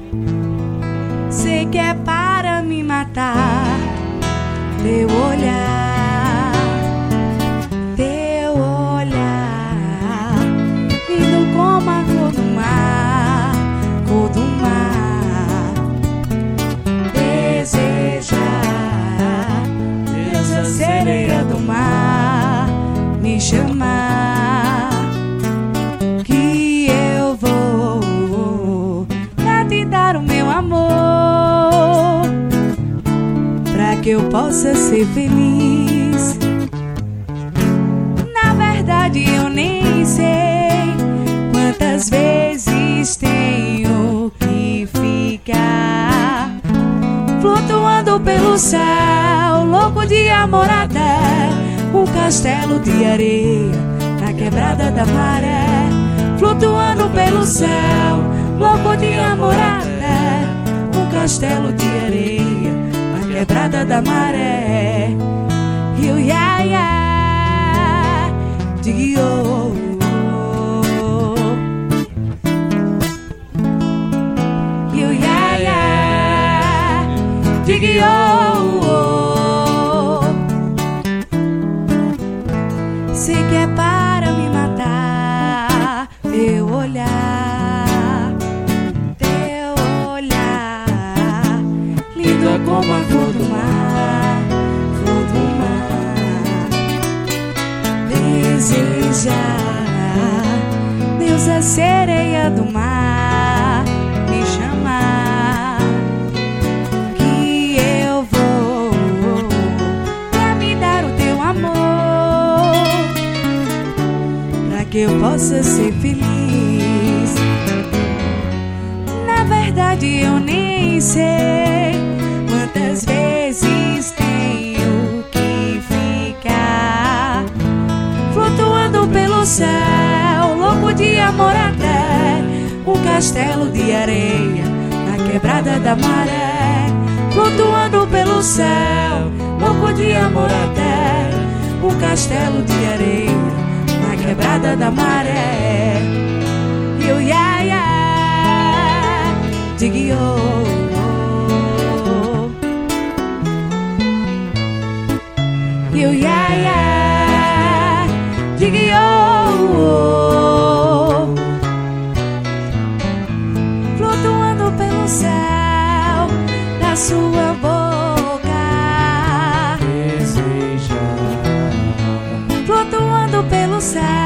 Sei que é para me matar. Teu olhar, lindo como a cor do mar, cor do mar. Desejar, Deus, a sereia do mar, me chamar, que eu vou pra te dar o meu amor, pra que eu possa ser feliz. Na verdade eu nem sei quantas vezes tenho que ficar flutuando pelo céu, louco de amor até um castelo de areia na quebrada da maré. Flutuando pelo céu, louco de amor até um castelo de areia na quebrada da maré. Rio ya ya, digio. Rio ya ya, digio. Sei que é para me matar. Teu olhar, lindo como a cor do mar, cor do mar. Desejar, Deus, a sereia do mar, me chamar, que eu vou pra me dar o teu amor, pra que eu possa ser feliz. Na verdade eu nem sei quantas vezes tenho que ficar flutuando pelo céu, louco de amor até um castelo de areia na quebrada da maré. Flutuando pelo céu, louco de amor até um castelo de areia na quebrada da maré. Eu ya ya, digio. Eu ya ya, digio. Flutuando pelo céu da sua boca. Desejar, Flutuando pelo céu